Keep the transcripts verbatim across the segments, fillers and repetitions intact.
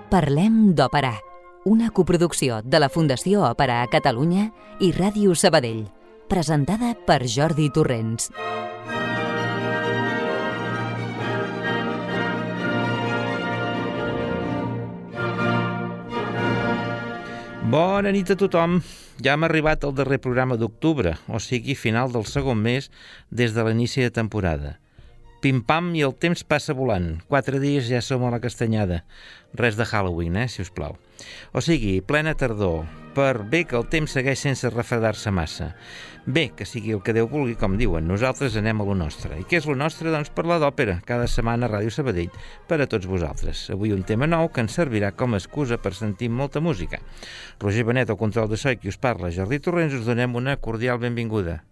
Parlem d'Òpera, una coproducció de la Fundació Òpera a Catalunya i Ràdio Sabadell, presentada per Jordi Torrents. Bona nit a tothom. Ja hem arribat al darrer programa d'octubre, o sigui, final del segon mes des de l'inici de temporada. Pim-pam i el temps passa volant. Quatre dies ja som a la castanyada. Res de Halloween, eh, si us plau. O sigui, plena tardor, per bé que el temps segueix sense refredar-se massa. Bé, que sigui el que Déu vulgui, com diuen, nosaltres anem a lo nostre. I què és lo nostre? Doncs parlar d'òpera, cada setmana a Ràdio Sabadell, per a tots vosaltres. Avui un tema nou que ens servirà com a excusa per sentir molta música. Roger Benet, al control de so, i qui us parla, Jordi Torrents, us donem una cordial benvinguda.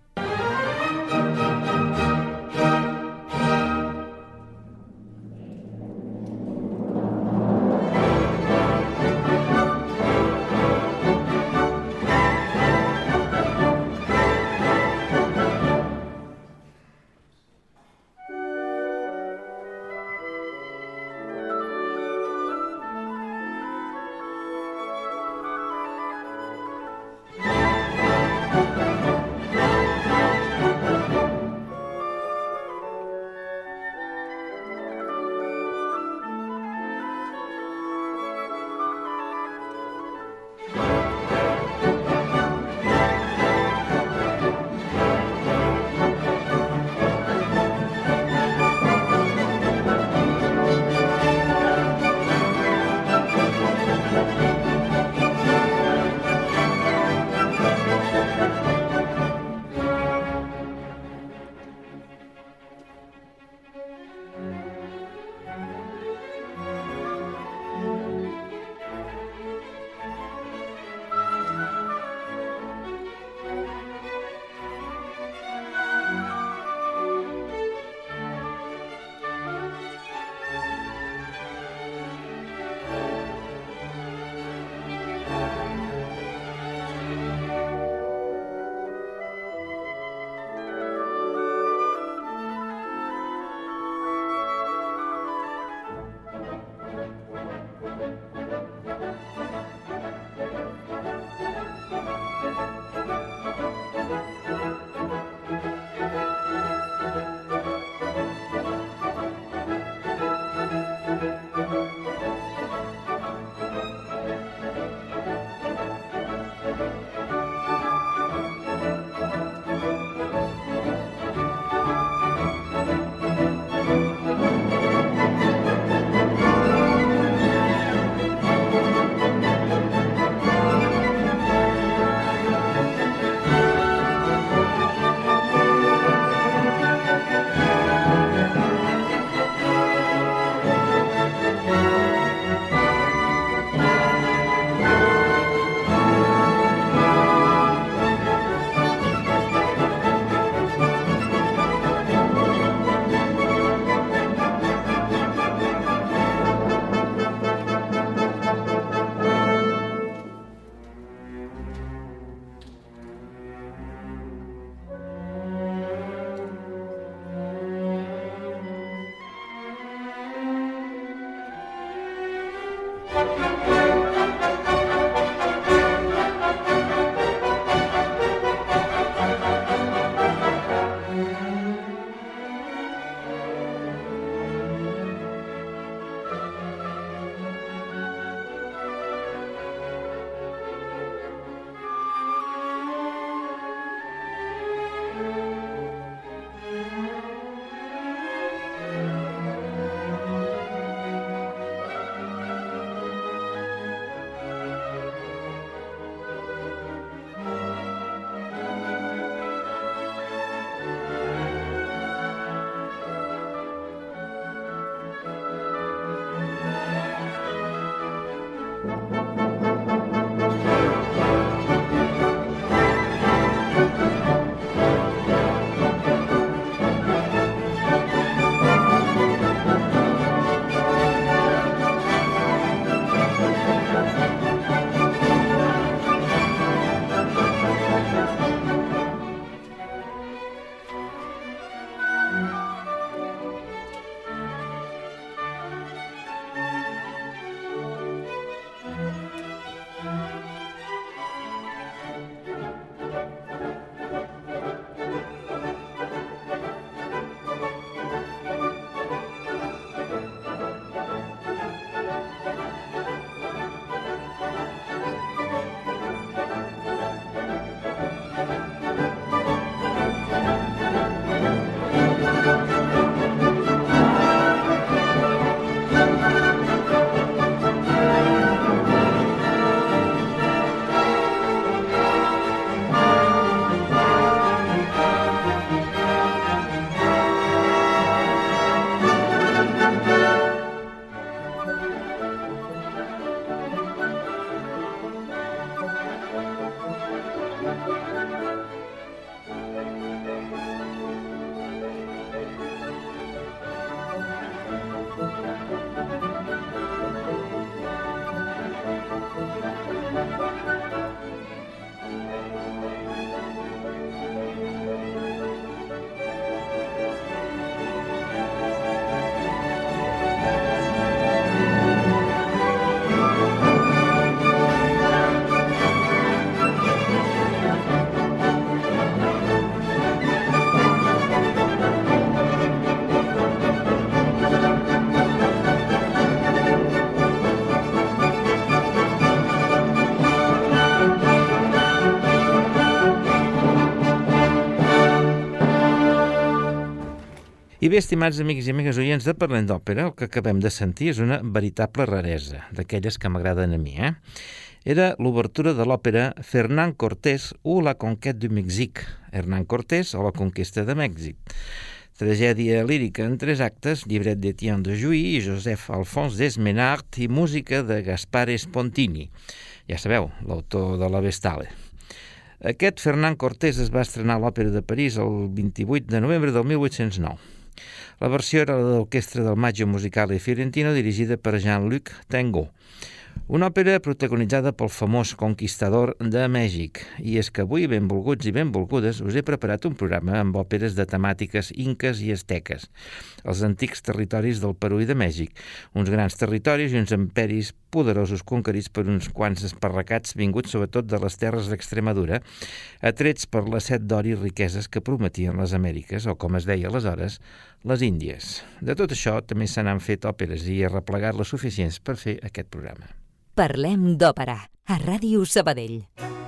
I bé, estimats amics i amigues oients de Parlem d'Òpera, el que acabem de sentir és una veritable raresa, d'aquelles que m'agraden a mi, eh? Era l'obertura de l'òpera Fernán Cortés ou la conquête du Mexique, Hernán Cortés o la conquesta de Mèxic. Tragèdia lírica en tres actes, llibret d'Etienne de Jouy i Joseph Alphonse Desmenard i música de Gaspare Spontini. Ja sabeu, l'autor de la Vestale. Aquest Fernán Cortés es va estrenar a l'Òpera de París el vint-i-vuit de novembre del mil vuit-cents nou. La versió era la de l'Orquestra del Maggio Musicale Fiorentino dirigida per Jean-Luc Tengo. Una òpera protagonitzada pel famós conquistador de Mèxic. I és que avui, benvolguts i benvolgudes, us he preparat un programa amb òperes de temàtiques inques i asteques, els antics territoris del Perú i de Mèxic, uns grans territoris i uns imperis poderosos conquerits per uns quants esparracats vinguts sobretot de les terres d'Extremadura, atrets per la set d'or i riqueses que prometien les Amèriques, o com es deia aleshores, les Índies. De tot això també se n'han fet òperes i he replegat les suficients per fer aquest programa. Parlem d'òpera, a Ràdio Sabadell.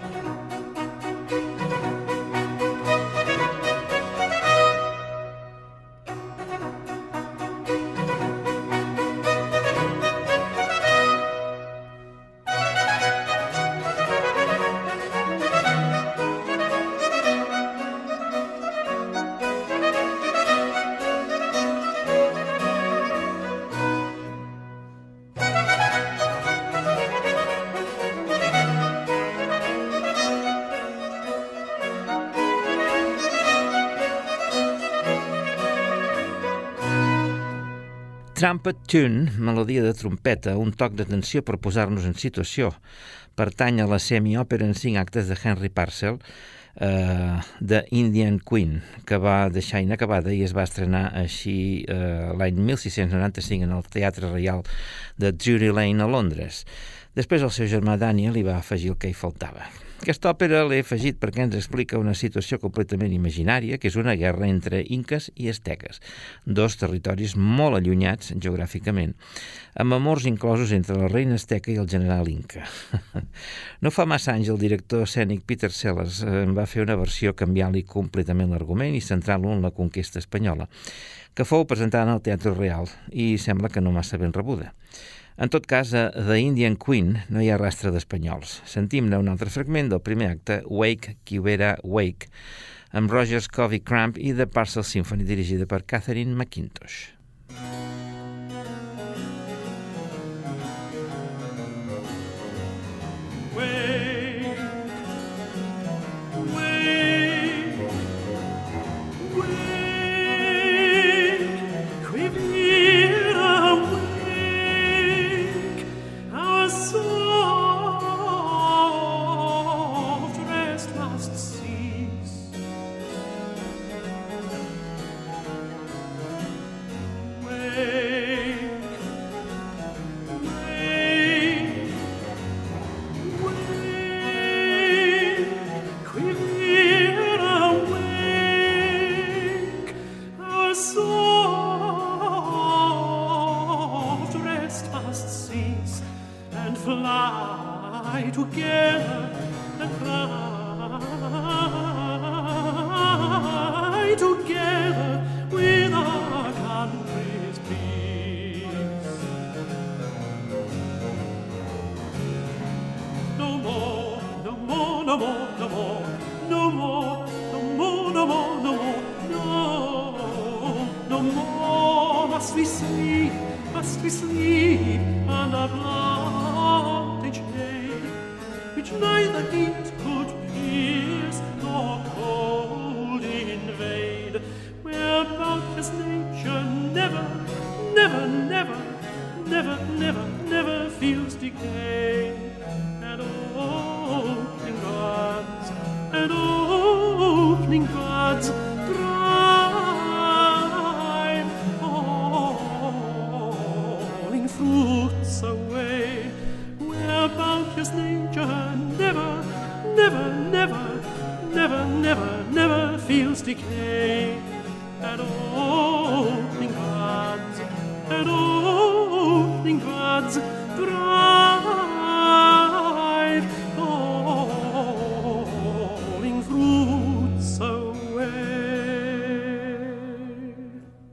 Trumpet Tune, melodia de trompeta, un toc d'atenció per posar-nos en situació, pertany a la semiòpera en cinc actes de Henry Purcell, eh, de Indian Queen, que va deixar inacabada i es va estrenar així eh, l'any mil sis-cents noranta-cinc en el Teatre Reial de Drury Lane a Londres. Després el seu germà Daniel hi va afegir el que hi faltava. Aquesta òpera l'he afegit perquè ens explica una situació completament imaginària, que és una guerra entre inques i asteques, dos territoris molt allunyats geogràficament, amb amors inclosos entre la reina asteca i el general inca. No fa massa anys el director escènic Peter Sellers en va fer una versió canviant-li completament l'argument i centrant-lo en la conquesta espanyola, que fou presentada en el Teatre Real i sembla que no massa ben rebuda. En tot cas, a The Indian Queen no hi ha rastre d'espanyols. Sentim-ne un altre fragment del primer acte, Wake, Quivera, Wake, amb Rogers Covey Cramp i The Purcell Symphony dirigida per Catherine McIntosh.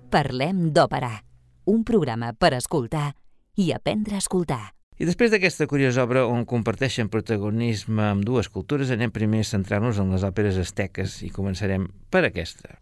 Parlem d'òpera, un programa per escoltar i aprendre a escoltar. I després d'aquesta curiosa obra on comparteixen protagonisme amb dues cultures, anem primer a centrar-nos en les òperes asteques i començarem per aquesta.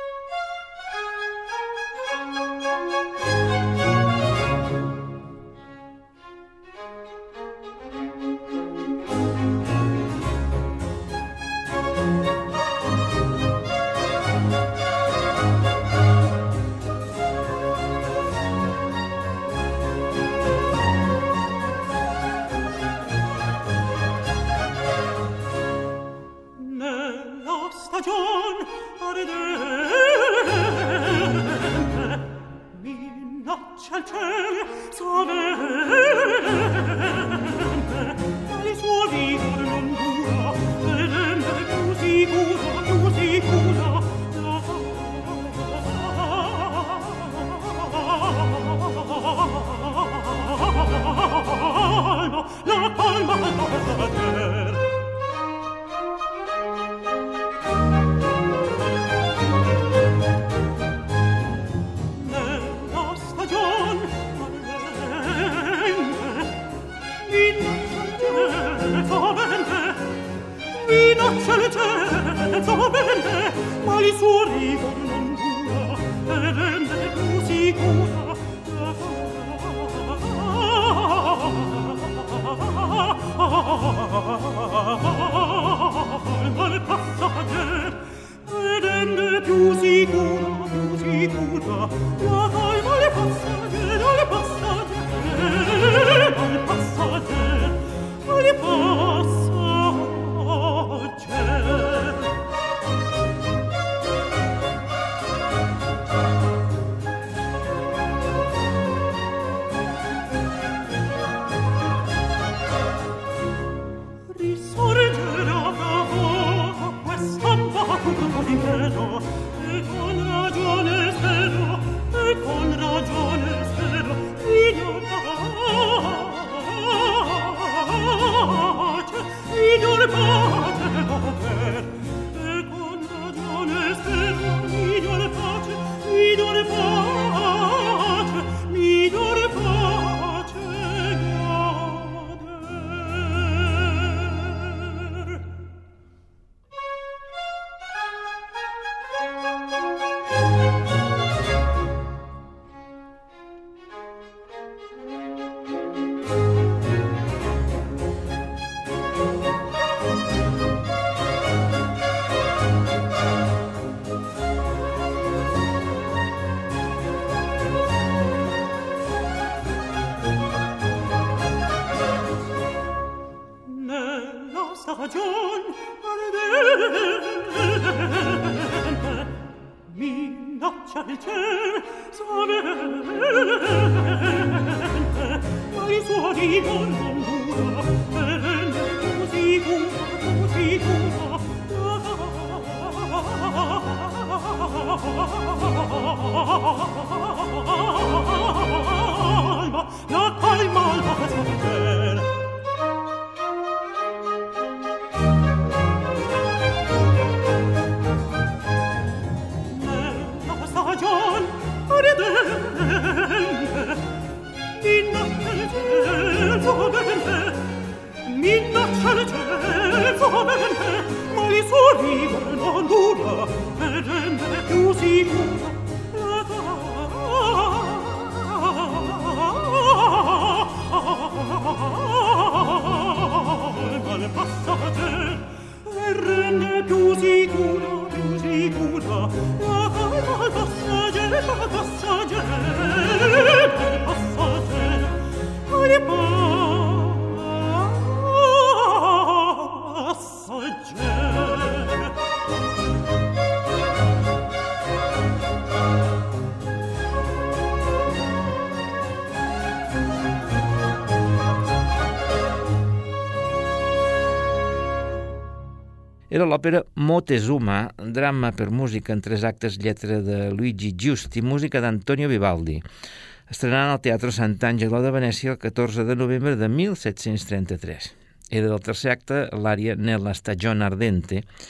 Era l'òpera Moctezuma, drama per música en tres actes, lletra de Luigi Giusti, música d'Antonio Vivaldi, estrenant al Teatro Sant'Angelo de Venècia el catorze de novembre de disset trenta-tres. Era del tercer acte, l'ària Nella stagione ardente,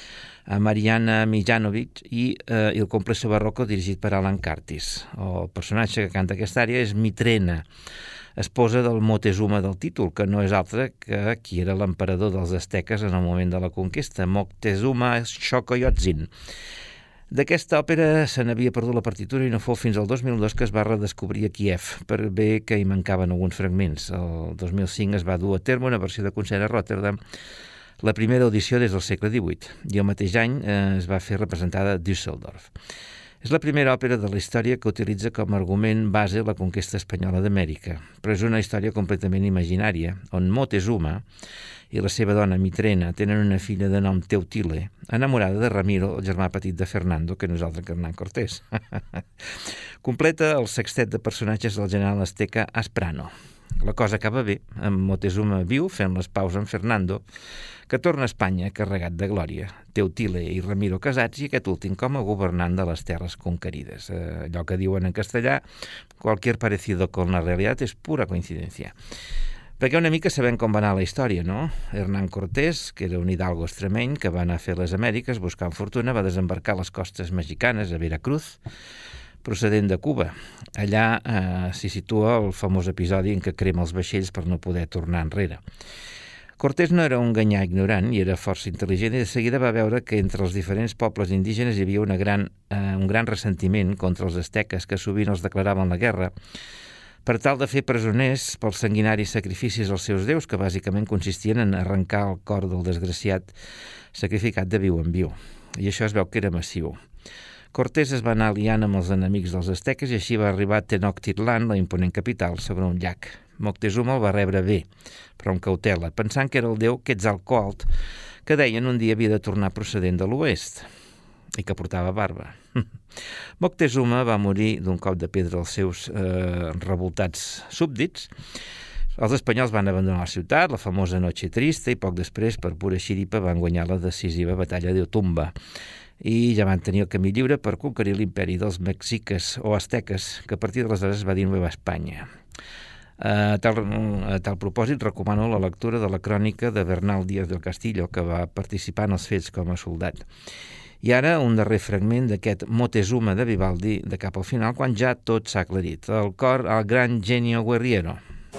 a Mariana Mijanovic i eh, Il complesso barroco dirigit per Alan Curtis. El personatge que canta aquesta àrea és Mitrena, esposa del Moctezuma del títol, que no és altre que qui era l'emperador dels asteques en el moment de la conquesta, Moctezuma Xocoyotzin. D'aquesta òpera se n'havia perdut la partitura i no fou fins al dos mil dos que es va redescobrir a Kiev, per bé que hi mancaven alguns fragments. El dos mil cinc es va dur a terme una versió de concert a Rotterdam, la primera audició des del segle divuit, i el mateix any eh, es va fer representada a Düsseldorf. És la primera òpera de la història que utilitza com a argument base la conquesta espanyola d'Amèrica, però és una història completament imaginària, on Moctezuma i la seva dona Mitrena tenen una filla de nom Teutile, enamorada de Ramiro, el germà petit de Fernando, que no és altre que Hernán Cortés. Completa el sextet de personatges del general azteca Asprano. La cosa acaba bé, amb Moctezuma viu fent les paus amb Fernando, que torna a Espanya carregat de glòria, Teutile i Ramiro casats i aquest últim com a governant de les terres conquerides. Eh, allò que diuen en castellà, cualquier parecido con la realidad es pura coincidencia. Perquè una mica sabem com va anar la història, no? Hernán Cortés, que era un hidalgo extremeny que va anar a fer les Amèriques buscant fortuna, va desembarcar a les costes mexicanes, a Veracruz, procedent de Cuba. Allà eh, s'hi situa el famós episodi en què crema els vaixells per no poder tornar enrere. Cortés no era un ganyà ignorant i era força intel·ligent i de seguida va veure que entre els diferents pobles indígenes hi havia una gran, eh, un gran ressentiment contra els asteques que sovint els declaraven la guerra per tal de fer presoners pels sanguinaris sacrificis als seus déus, que bàsicament consistien en arrencar el cor del desgraciat sacrificat de viu en viu. I això es veu que era massiu. Cortés es va anar aliant amb els enemics dels asteques i així va arribar a Tenochtitlan, la imponent capital, sobre un llac. Moctezuma el va rebre bé, però amb cautela, pensant que era el déu Quetzalcoatl, que deien un dia havia de tornar procedent de l'oest i que portava barba. Moctezuma va morir d'un cop de pedra als seus eh, revoltats súbdits. Els espanyols van abandonar la ciutat, la famosa Noche Trista, i poc després, per pura xiripa, van guanyar la decisiva batalla d'Otumba. I ja van tenir el camí lliure per conquerir l'imperi dels mexiques o asteques, que a partir d'aleshores es va dir Nueva Espanya. A tal, a tal propòsit, recomano la lectura de la crònica de Bernal Díaz del Castillo, que va participar en els fets com a soldat. I ara un darrer fragment d'aquest Moctezuma de Vivaldi de cap al final, quan ja tot s'ha aclarit. El cor al gran genio guerriero.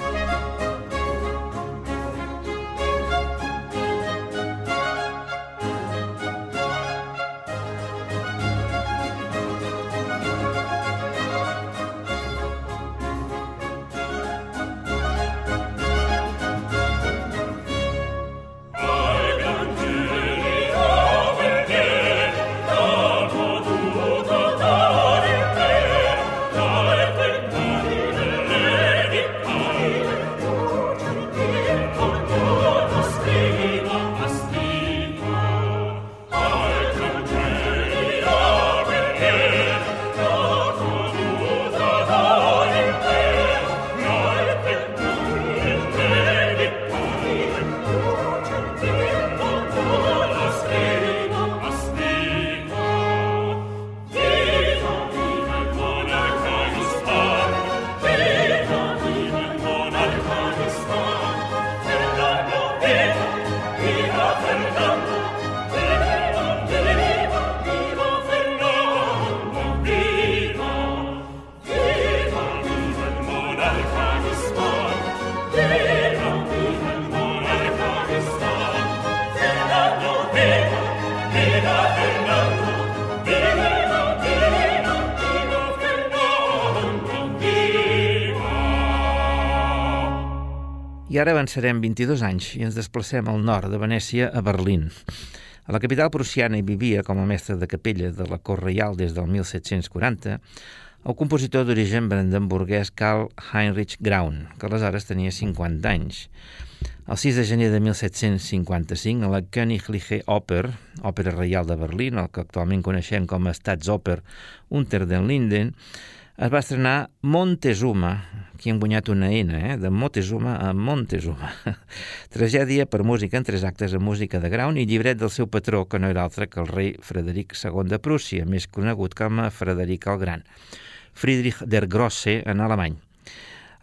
I ara avançarem vint-i-dos anys i ens desplacem al nord de Venècia a Berlín. A la capital prussiana hi vivia com a mestre de capella de la cort reial des del mil set-cents quaranta el compositor d'origen brandenburguès Karl Heinrich Graun, que aleshores tenia cinquanta anys. El sis de gener de mil set-cents cinquanta-cinc, a la Königliche Oper, òpera reial de Berlín, el que actualment coneixem com a Staatsoper Unter den Linden, es va estrenar Montezuma, qui hem guanyat una N, eh? de Moctezuma a Montezuma. Tragèdia per música en tres actes amb música de Graun i llibret del seu patró, que no era altre que el rei Frederic segon de Prússia, més conegut com a Frederic el Gran, Friedrich der Grosse en alemany.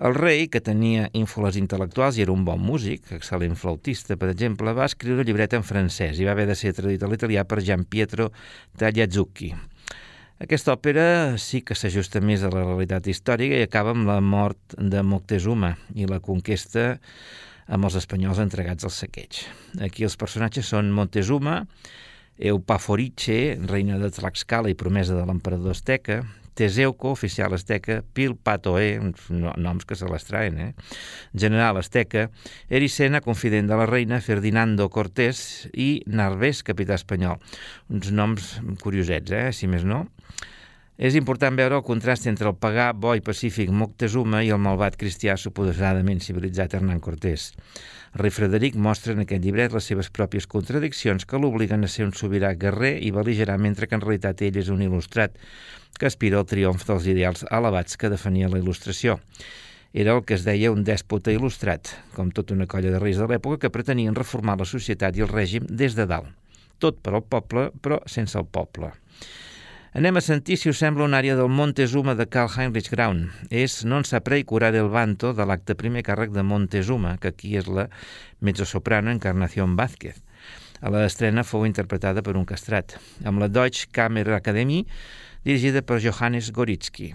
El rei, que tenia ínfoles intel·lectuals i era un bon músic, excel·lent flautista, per exemple, va escriure el llibret en francès i va haver de ser traduït a l'italià per Gian Pietro Tagliazucchi. Aquesta òpera sí que s'ajusta més a la realitat històrica i acaba amb la mort de Moctezuma i la conquesta amb els espanyols entregats al saqueig. Aquí els personatges són Montezuma, Eupaforiche, reina de Tlaxcala i promesa de l'emperador asteca, Teseuco, oficial asteca, Pilpatoe, uns noms que se les traen, eh? general asteca, Ericena, confident de la reina, Ferdinando Cortés i Narvés, capità espanyol. Uns noms curiosets, eh? si més no. És important veure el contrast entre el pagà, bo i pacífic Moctezuma i el malvat cristià suposadament civilitzat Hernán Cortés. El rei Frederic mostra en aquest llibret les seves pròpies contradiccions que l'obliguen a ser un sobirà guerrer i bel·ligerant, mentre que en realitat ell és un il·lustrat que aspira al triomf dels ideals elevats que defenia la il·lustració. Era el que es deia un dèspota il·lustrat, com tota una colla de reis de l'època que pretenien reformar la societat i el règim des de dalt. Tot per al poble, però sense el poble. Anem a sentir, si us sembla, una àrea del Montezuma de Karl Heinrich Graun. És Non saprei curare il vanto, de l'acte primer càrrec de Montezuma, que aquí és la mezzosoprano Encarnación Vázquez. A l'estrena fou interpretada per un castrat, amb la Deutsche Kammerakademie, dirigida per Johannes Gorizki.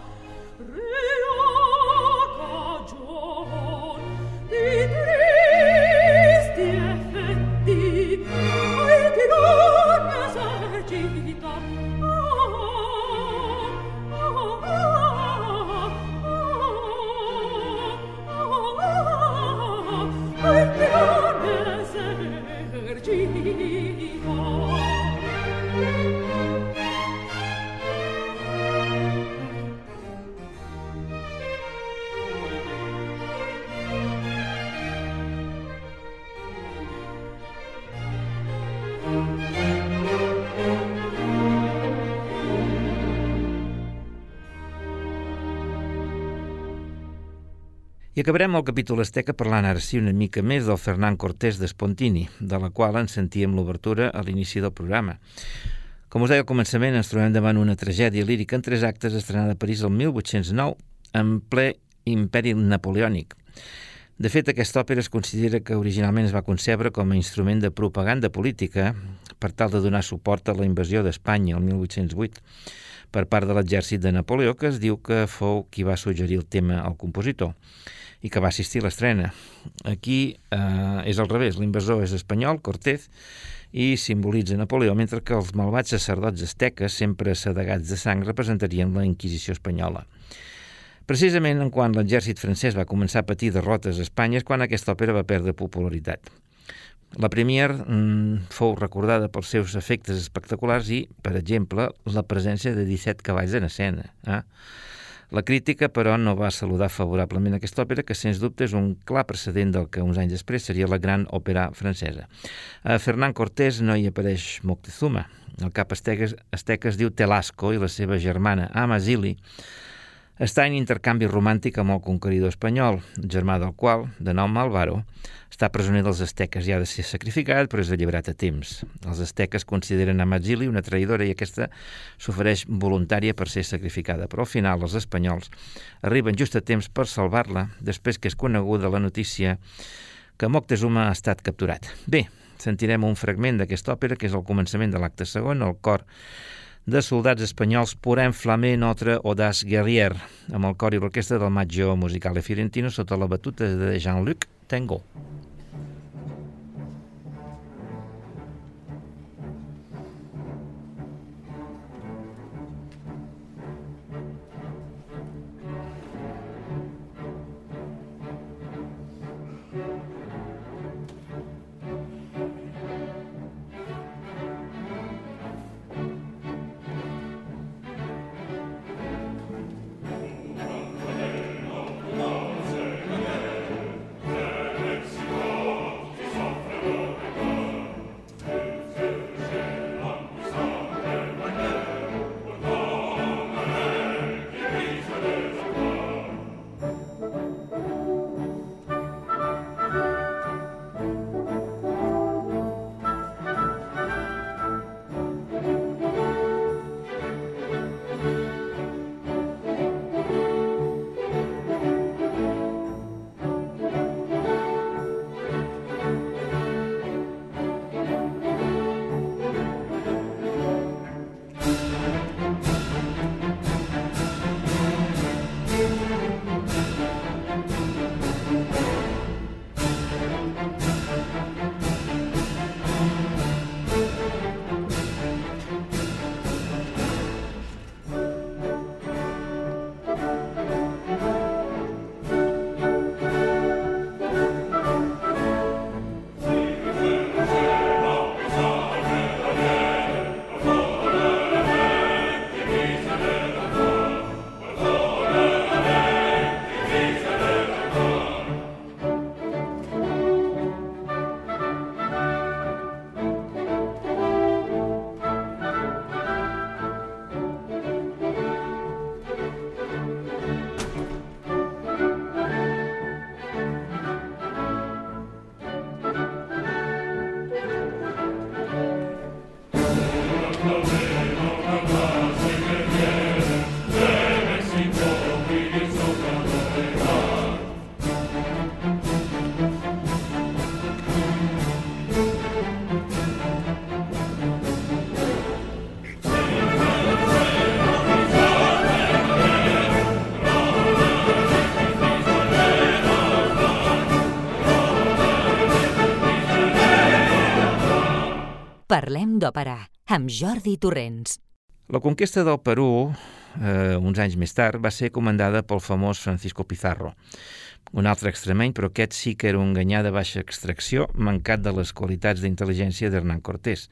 Di I acabarem el capítol asteca parlant ara sí una mica més del Fernán Cortés de Spontini, de la qual ens sentíem l'obertura a l'inici del programa. Com us deia al començament, ens trobem davant una tragèdia lírica en tres actes estrenada a París el mil vuit-cents nou, en ple imperi napoleònic. De fet, aquesta òpera es considera que originalment es va concebre com a instrument de propaganda política per tal de donar suport a la invasió d'Espanya el mil vuit-cents vuit per part de l'exèrcit de Napoleó, que es diu que fou qui va suggerir el tema al compositor i que va assistir a l'estrena. Aquí eh, és al revés, l'invasor és espanyol, Cortés, i simbolitza Napoleó, mentre que els malvats sacerdots asteques, sempre assedegats de sang, representarien la Inquisició espanyola. Precisament en quan l'exèrcit francès va començar a patir derrotes a Espanya és quan aquesta òpera va perdre popularitat. La première mm, fou recordada pels seus efectes espectaculars i, per exemple, la presència de disset cavalls en escena. Eh? La crítica, però, no va saludar favorablement aquesta òpera, que, sens dubte, és un clar precedent del que uns anys després seria la gran òpera francesa. A Fernán Cortés no hi apareix Moctezuma. El cap asteca, asteca es diu Telasco i la seva germana Amazili està en intercanvi romàntic amb el conqueridor espanyol, germà del qual, de nom Álvaro, està presoner dels asteques i ha de ser sacrificat, però és alliberat a temps. Els asteques consideren Amazili una traïdora i aquesta s'ofereix voluntària per ser sacrificada, però al final els espanyols arriben just a temps per salvar-la després que és coneguda la notícia que Moctezuma ha estat capturat. Bé, sentirem un fragment d'aquesta òpera, que és el començament de l'acte segon, el cor de soldats espanyols Pour un flamé notre audace guerrière, amb el cor i l'orquestra del Maggio Musicale Fiorentino sota la batuta de Jean-Luc Tengo. Parlem d'òpera, amb Jordi Torrents. La conquesta del Perú, eh, uns anys més tard, va ser comandada pel famós Francisco Pizarro, un altre extremeny, però aquest sí que era un ganyà de baixa extracció, mancat de les qualitats d'intel·ligència d'Hernán Cortés.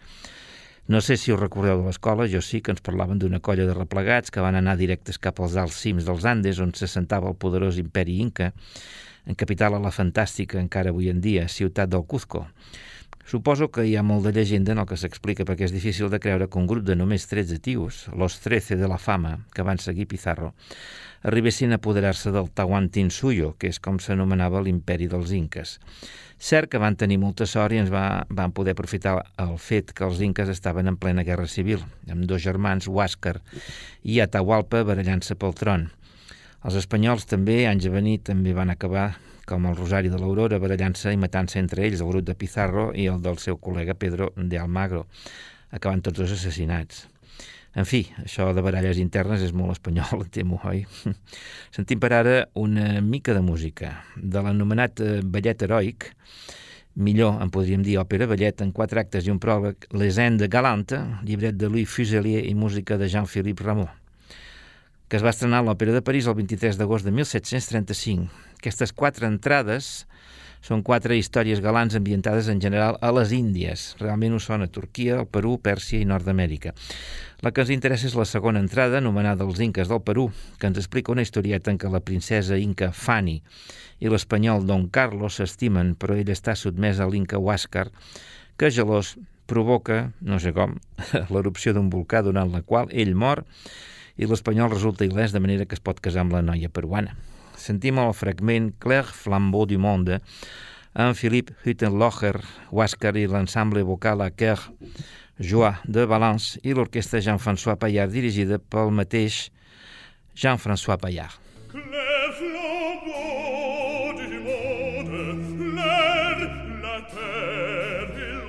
No sé si us recordeu de l'escola, jo sí que ens parlaven d'una colla de replegats que van anar directes cap als alts cims dels Andes, on s'assentava el poderós imperi Inca, en capital a la fantàstica, encara avui en dia, ciutat del Cuzco. Suposo que hi ha molt de llegenda en el que s'explica perquè és difícil de creure que un grup de només tretze tios, los trece de la fama, que van seguir Pizarro, arribessin a apoderar-se del Tahuantinsuyo, que és com s'anomenava l'imperi dels inques. Cert que van tenir molta sort i ens va, van poder aprofitar el fet que els inques estaven en plena guerra civil, amb dos germans, Huáscar i Atahualpa, barallant-se pel tron. Els espanyols també, anys a venir, també van acabar, com el Rosari de l'Aurora, barallant-se i matant-se entre ells, el grup de Pizarro i el del seu col·lega Pedro de Almagro, acabant tots dos assassinats. En fi, això de baralles internes és molt espanyol, temo, oi? Sentim per ara una mica de música de l'anomenat ballet heroic, millor en podríem dir òpera ballet en quatre actes i un pròleg, Les Indes de Galante, llibret de Louis Fuselier i música de Jean-Philippe Rameau, que es va estrenar a l'Òpera de París el vint-i-tres d'agost de mil set-cents trenta-cinc. Aquestes quatre entrades són quatre històries galants ambientades en general a les Índies. Realment ho són a Turquia, el Perú, Pèrsia i Nord-Amèrica. La que ens interessa és la segona entrada, anomenada Els Inques del Perú, que ens explica una historieta en què la princesa inca Fanny i l'espanyol Don Carlos s'estimen, però ell està sotmès a l'inca Huáscar, que gelós provoca, no sé com, l'erupció d'un volcà durant la qual ell mor i l'espanyol resulta il·lès, de manera que es pot casar amb la noia peruana. Sentim el fragment Clair Flambeau du Monde amb Philippe Hüttenlocher, Huáscar i l'ensemble vocal a Chœur Joie de Valence i l'orquestra Jean-François Paillard dirigida pel mateix Jean-François Paillard. Clair flambeau du monde, l'air, la terre et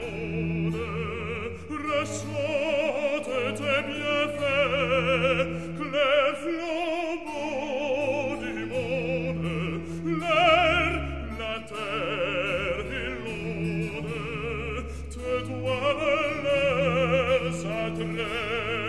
l'onde ressentent tes bienfaits. Clair flambeau du monde, l'air, la terre et l'onde te doivent leurs attraits.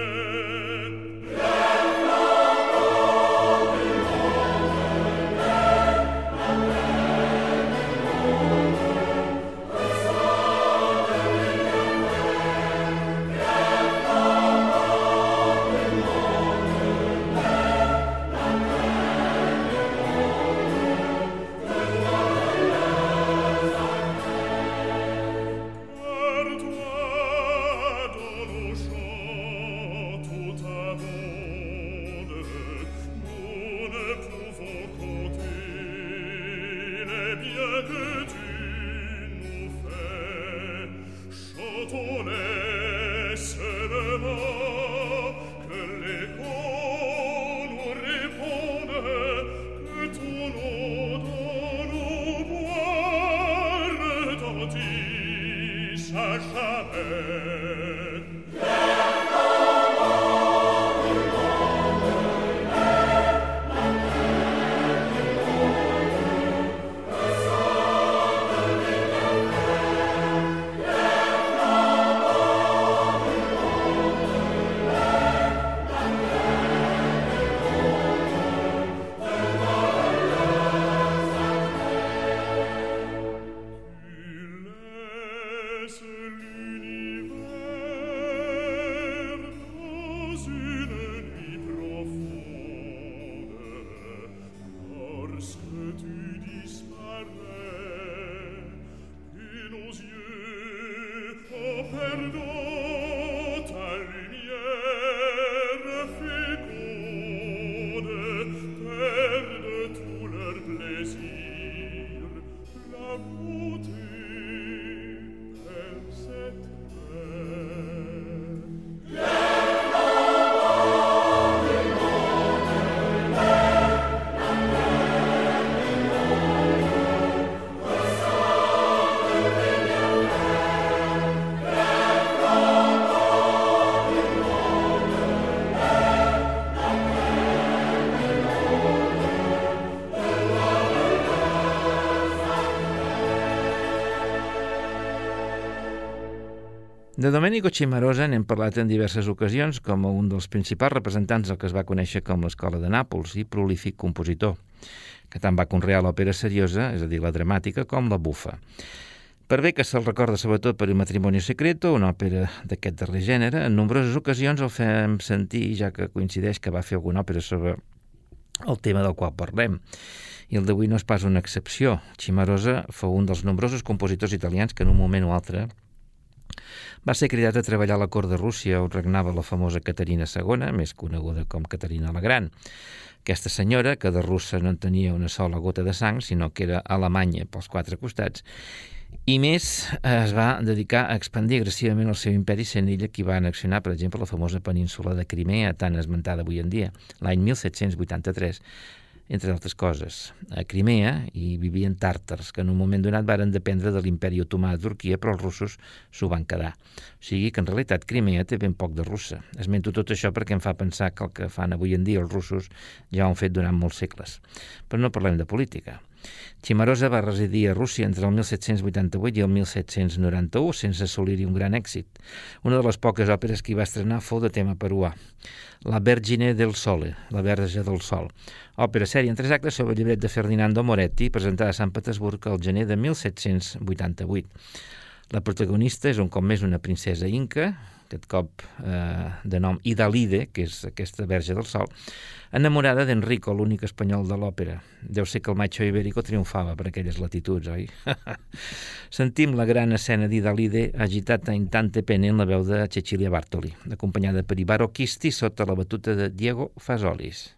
De Domenico Cimarosa n'hem parlat en diverses ocasions com a un dels principals representants del que es va conèixer com l'Escola de Nàpols i prolífic compositor, que tant va conrear l'òpera seriosa, és a dir, la dramàtica, com la bufa. Per bé que se'l recorda sobretot per Il matrimonio secreto, una òpera d'aquest darrer gènere, en nombroses ocasions el fem sentir, ja que coincideix que va fer alguna òpera sobre el tema del qual parlem. I el d'avui no és pas una excepció. Cimarosa fou un dels nombrosos compositors italians que en un moment o altre va ser cridat a treballar a la cort de Rússia on regnava la famosa Caterina segona, més coneguda com Caterina la Gran. Aquesta senyora, que de russa no en tenia una sola gota de sang, sinó que era alemanya pels quatre costats, i més es va dedicar a expandir agressivament el seu imperi, sent ella qui va annexionar, per exemple, la famosa península de Crimea, tan esmentada avui en dia, l'any mil set-cents vuitanta-tres, entre altres coses. A Crimea hi vivien tàrtars, que en un moment donat varen dependre de l'imperi otomà de Turquia, però els russos s'ho van quedar. O sigui que en realitat Crimea té ben poc de russa. Esmento tot això perquè em fa pensar que el que fan avui en dia els russos ja ho han fet durant molts segles. Però no parlem de política. Cimarosa va residir a Rússia entre el mil set-cents vuitanta-vuit i el mil set-cents noranta-u sense assolir-hi un gran èxit. Una de les poques òperes que hi va estrenar fou de tema peruà, La Vergine del Sole, la Verge del Sol, òpera sèrie en tres actes sobre el llibret de Ferdinando Moretti, presentada a Sant Petersburg el gener de mil set-cents vuitanta-vuit. La protagonista és un cop més una princesa inca, aquest cop eh, de nom Idalide, que és aquesta Verge del Sol, enamorada d'Enrico, l'únic espanyol de l'òpera. Deu ser que el macho ibérico triomfava per aquelles latituds, oi? Sentim la gran escena d'Idalide agitata in tante pene en la veu de Cecilia Bartoli, acompanyada per Ibaro Chisti sota la batuta de Diego Fasolis.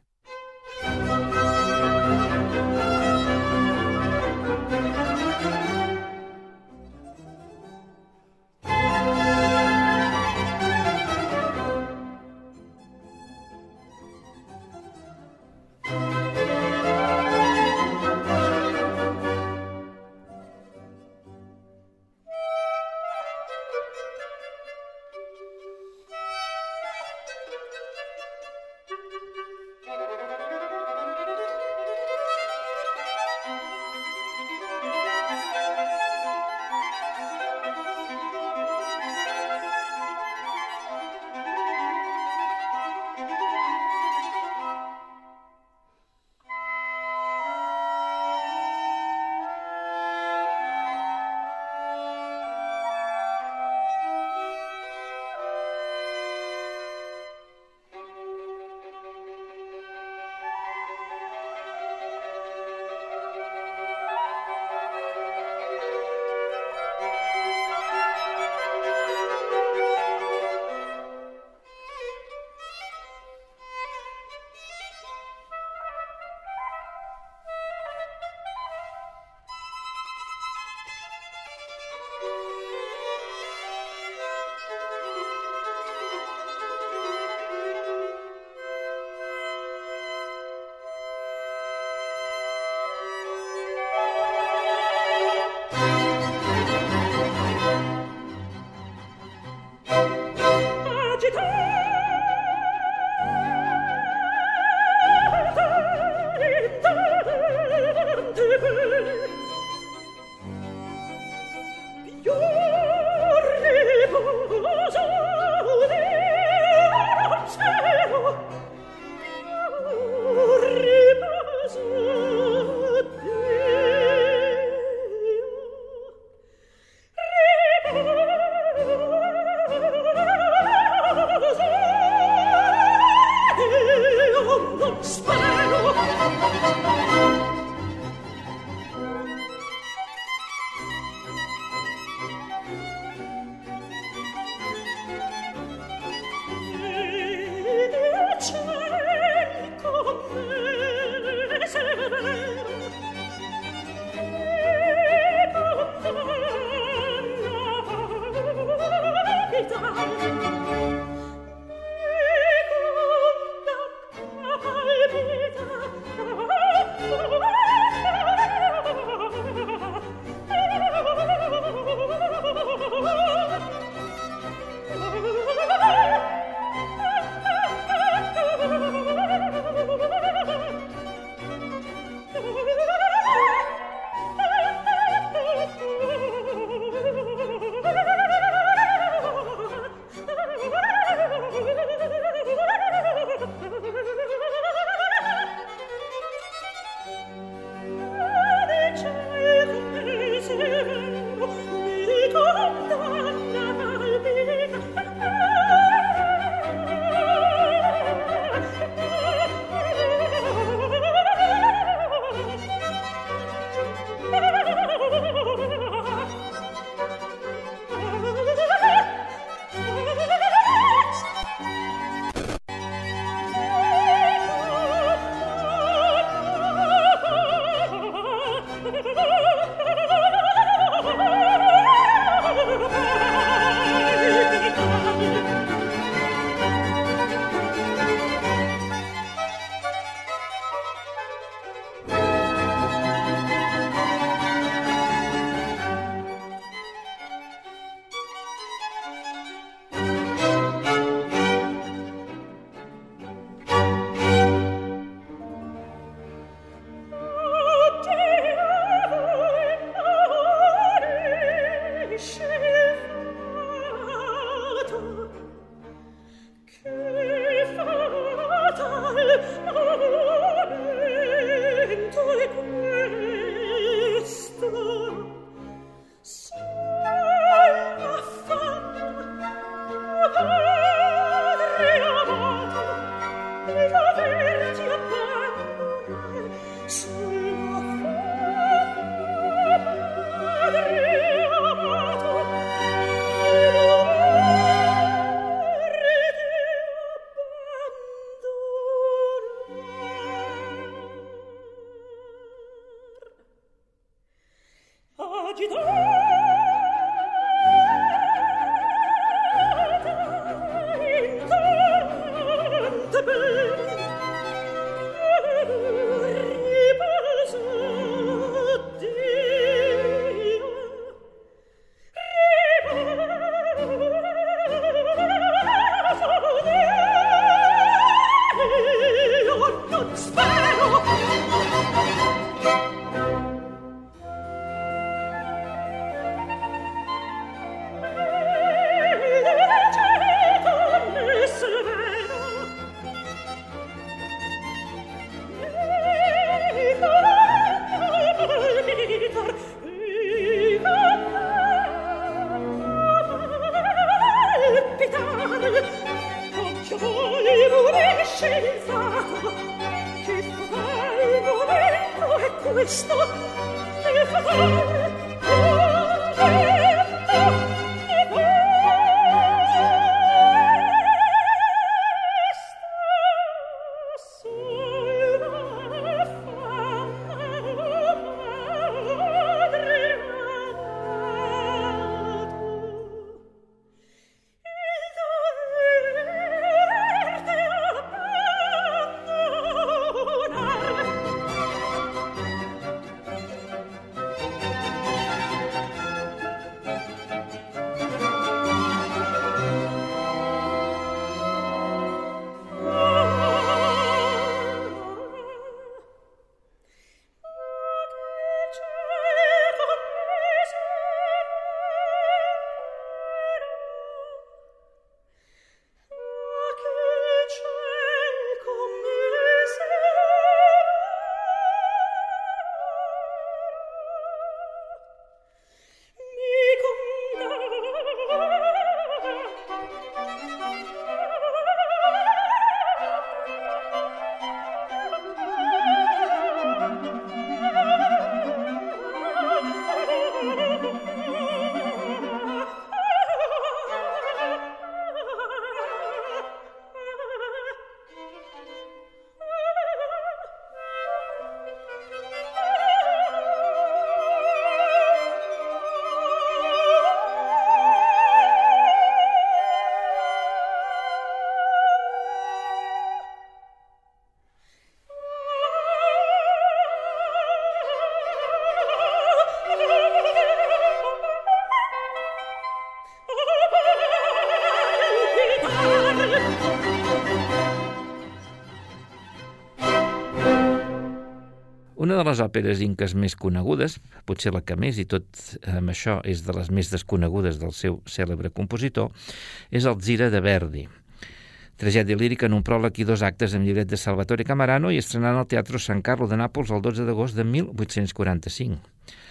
Una de les òperes inques més conegudes, potser la que més, i tot amb això és de les més desconegudes del seu cèlebre compositor, és el Zira de Verdi. Tragèdia lírica en un pròleg i dos actes amb llibret de Salvatore Camerano i estrenant al Teatro San Carlo de Nàpols el dotze d'agost de mil vuit-cents quaranta-cinc.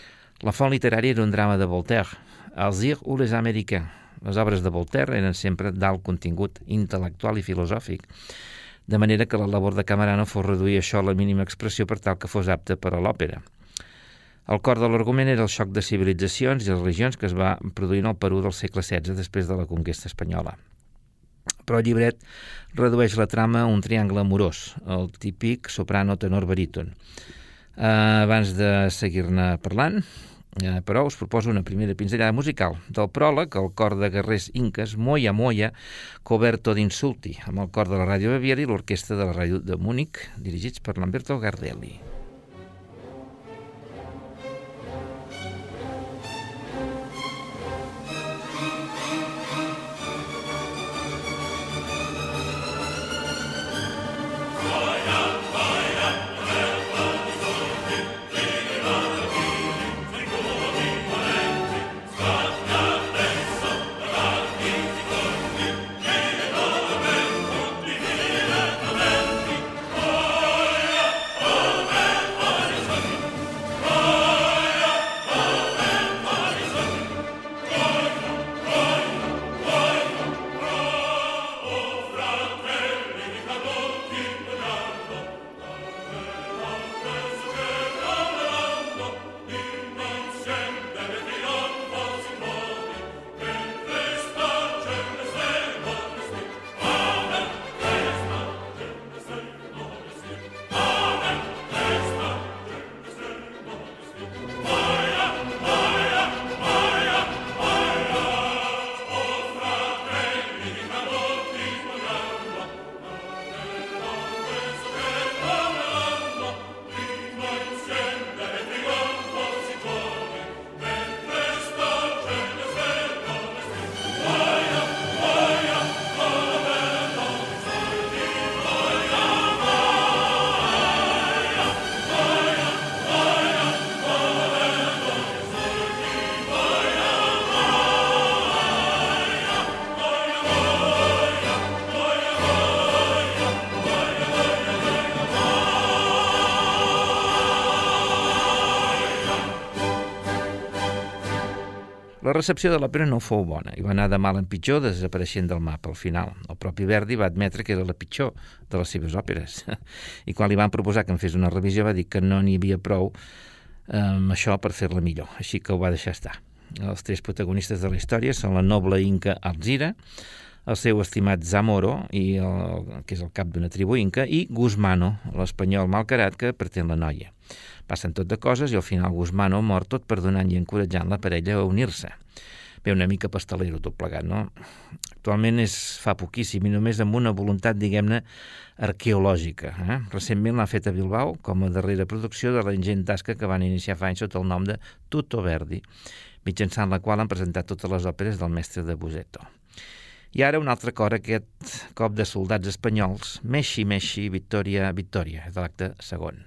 La font literària era un drama de Voltaire, Alzire ou les Américains. Les obres de Voltaire eren sempre d'alt contingut intel·lectual i filosòfic, de manera que la labor de Camerano fos reduir això a la mínima expressió per tal que fos apte per a l'òpera. El cor de l'argument era el xoc de civilitzacions i religions que es va produir en el Perú del segle setze després de la conquesta espanyola. Però el llibret redueix la trama a un triangle amorós, el típic soprano-tenor-baríton. Eh, abans de seguir-ne parlant, eh, però us proposo una primera pinzellada musical del pròleg, el cor de guerrers inques Moya Moya, coberto d'insulti, amb el cor de la Ràdio Baviera i l'orquestra de la Ràdio de Múnich, dirigits per Lamberto Gardelli. Oh, La recepció de l'òpera no fou bona i va anar de mal en pitjor, desapareixent del mapa al final. El propi Verdi va admetre que era la pitjor de les seves òperes i quan li van proposar que en fes una revisió va dir que no n'hi havia prou amb això per fer-la millor, així que ho va deixar estar. Els tres protagonistes de la història són la noble inca Alzira, el seu estimat Zamoro, i el, que és el cap d'una tribu inca, i Gusmano, l'espanyol malcarat que pretén la noia. Passen tot de coses i al final Gusmano mor tot perdonant i encoratjant la parella a unir-se. Bé, una mica pastelero tot plegat, no? Actualment es fa poquíssim i només amb una voluntat, diguem-ne, arqueològica. Eh? Recentment l'ha fet a Bilbao com a darrera producció de la ingent tasca que van iniciar fa anys sota el nom de Tutto Verdi, mitjançant la qual han presentat totes les òperes del mestre de Busetto. I ara un altre cor, aquest cop de soldats espanyols, Messi, Messi, Victòria, Victòria, de l'acte segon.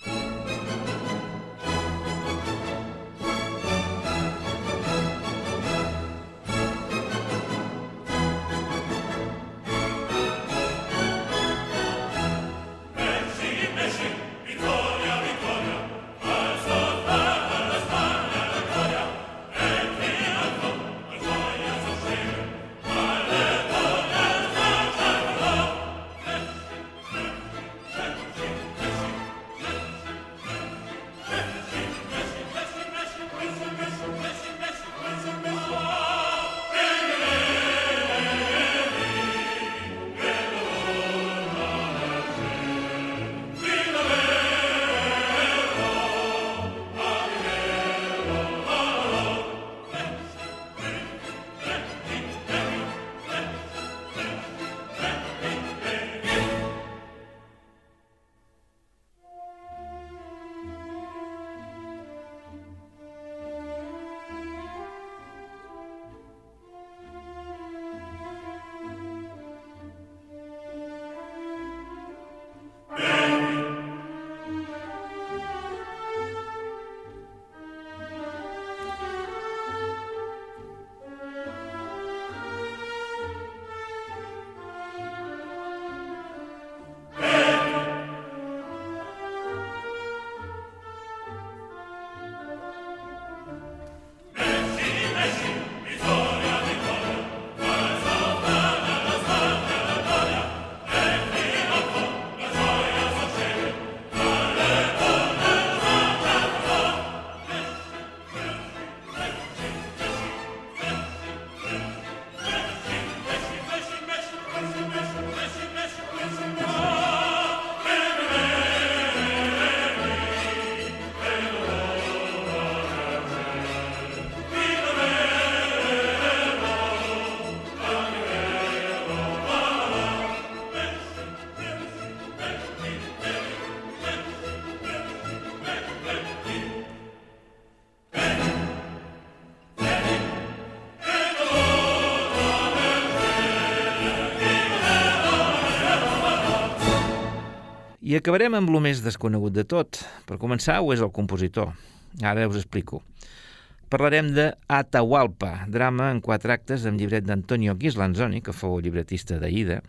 I acabarem amb el més desconegut de tot. Per començar, ho és el compositor. Ara us explico. Parlarem de Atahualpa, drama en quatre actes amb llibret d'Antonio Ghislanzoni, que fou llibretista d'Aida,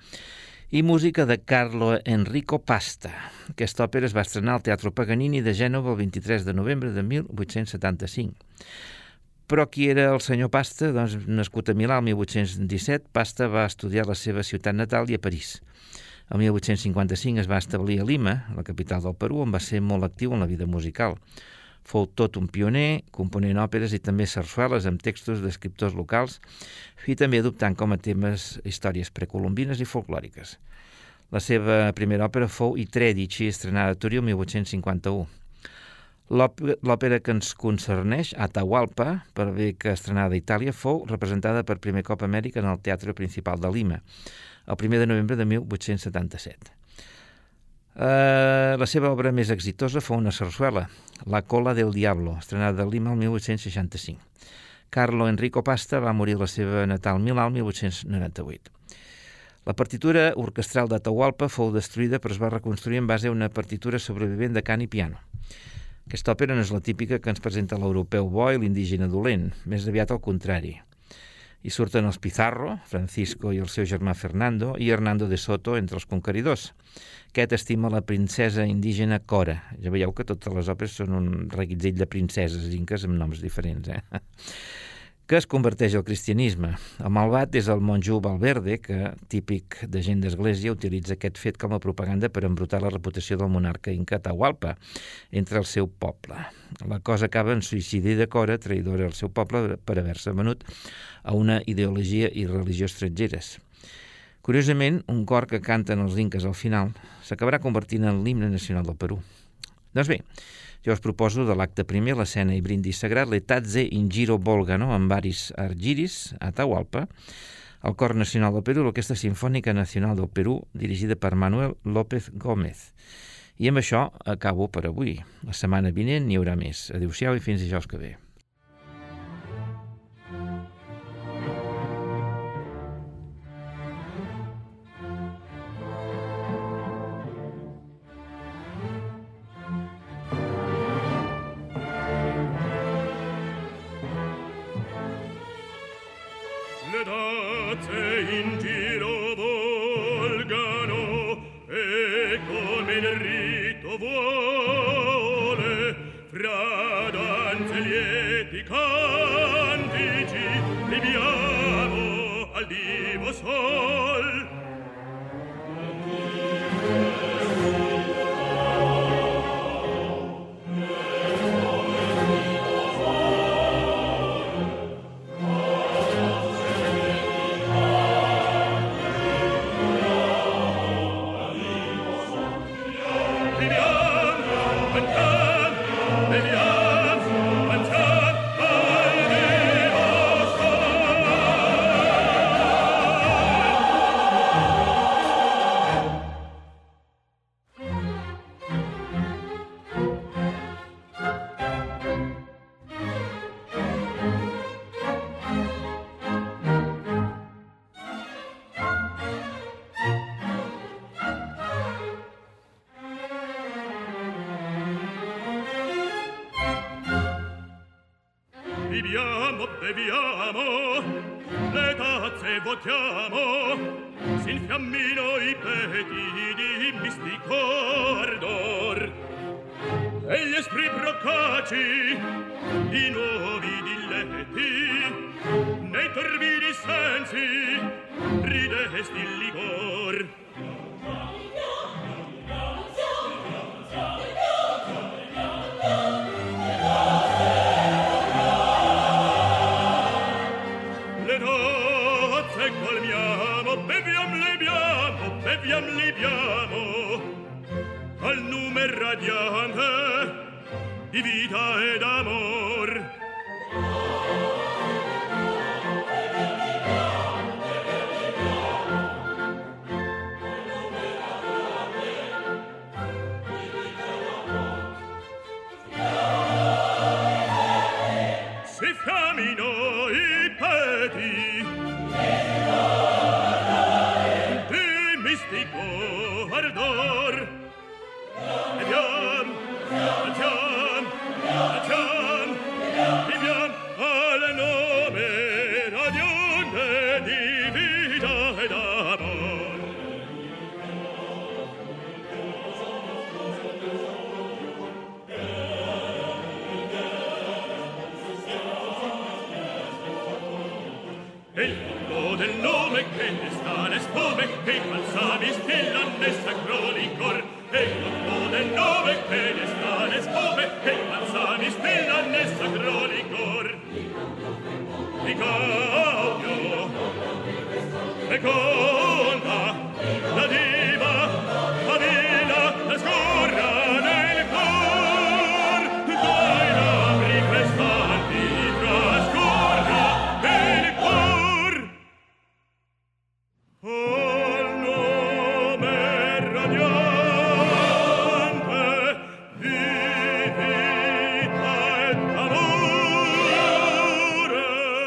i música de Carlo Enrico Pasta. Aquesta òpera es va estrenar al Teatro Paganini de Gènova el vint-i-tres de novembre de mil vuit-cents setanta-cinc. Però qui era el senyor Pasta? Doncs, nascut a Milà el mil vuit-cents disset, Pasta va estudiar a la seva ciutat natal i a París. El mil vuit-cents cinquanta-cinc es va establir a Lima, la capital del Perú, on va ser molt actiu en la vida musical. Fou tot un pioner, component òperes i també sarsueles amb textos d'escriptors locals i també adoptant com a temes històries precolombines i folclòriques. La seva primera òpera fou I Tredici, estrenada a Torí el mil vuit-cents cinquanta-u. L'òpera que ens concerneix, Atahualpa, per bé que estrenada a Itàlia, fou representada per primer cop a Amèrica en el Teatre Principal de Lima, el primer de novembre de mil vuit-cents setanta-set. Uh, la seva obra més exitosa fou una sarsuela, La cola del diablo, estrenada a Lima el mil vuit-cents seixanta-cinc. Carlo Enrico Pasta va morir a la seva natal Milà el mil vuit-cents noranta-vuit. La partitura orquestral d'Atahualpa fou destruïda però es va reconstruir en base a una partitura sobrevivent de cant i piano. Aquesta òpera no és la típica que ens presenta l'europeu bo i l'indígena dolent, més aviat al contrari. Hi surten els Pizarro, Francisco i el seu germà Fernando, i Hernando de Soto entre els conqueridors. Aquest estima la princesa indígena Cora. Ja veieu que totes les òperes són un reguitzell de princeses inques amb noms diferents, eh? que es converteix al cristianisme. El malvat és el monjo Valverde, que, típic de gent d'església, utilitza aquest fet com a propaganda per embrutar la reputació del monarca inca Atahualpa entre el seu poble. La cosa acaba en suïcidi de Cora, traïdora al seu poble per haver-se venut a una ideologia i religió estrangeres. Curiosament, un cor que canten els inques al final s'acabarà convertint en l'himne nacional del Perú. Doncs bé, jo us proposo de l'acte primer l'escena i brindis sagrat Letadze in Giro Volgano amb Varis Argiris, Atahualpa, el Cor Nacional del Perú, l'Orquestra Simfònica Nacional del Perú, dirigida per Manuel López Gómez. I amb això acabo per avui. La setmana vinent n'hi haurà més. Adéu-siau i fins dijous que ve. Le tazze in giro volgano e come il rito vuole fra danze lieti cantici viviamo al divo sol. Viviamo, beviamo, le tazze vuotiamo, si infiammino i peti di mistico ardor, e gli esprit procaci di nuovi diletti, nei torbidi sensi ridesti il livor. Beviam, leviamo, beviam, leviamo al nume radiante di vita ed amor. Si fiammino i peti ardor. Viviam, viviam, viviam, viviam al nome radiante di vita ed amor. E il mondo del nome che ne sta le spume che balsami stillan ne sacro licor. E il mondo del nome che ne sta le spume che balsami stillan ne sacro licor. Di Gaudio e conta la diva favilla la scorra nel cor dai labbri prestanti trascorra nel cor. Al nome radiante di vita ed amore.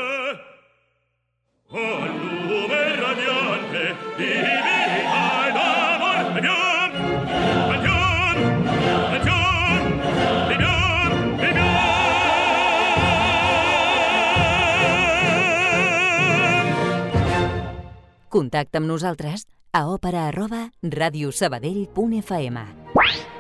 Al nome radiante di vita ed amore. Andiam, andiam, andiam, viviam, viviam. Contacta amb nosaltres a òpera arroba radiosabadell punt f m.